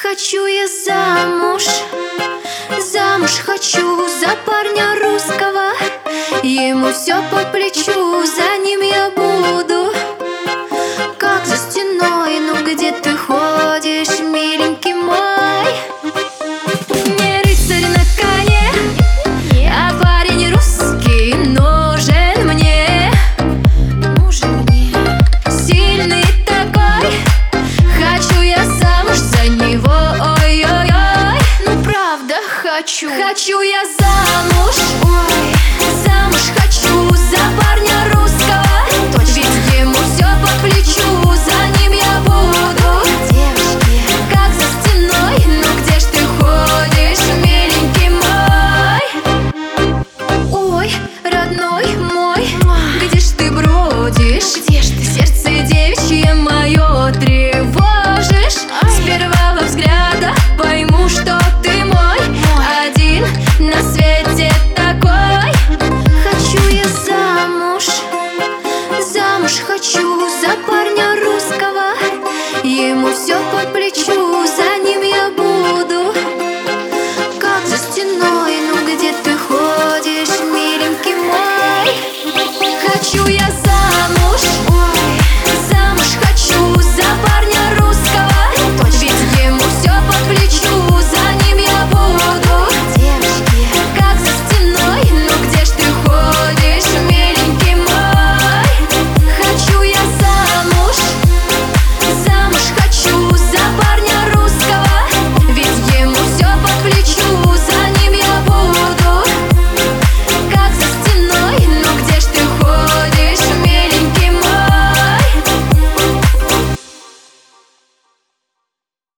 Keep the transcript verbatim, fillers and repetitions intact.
хочу я замуж, замуж хочу за парня русского. Ему все по плечу, за ним я буду. Как за стеной, ну где ты ходишь, миленький мой? Не рыцарь на коне, а парень русский нужен мне. Нужен мне. Сильный такой, хочу я замуж за него. Ой-ой-ой, ну правда хочу. Хочу я замуж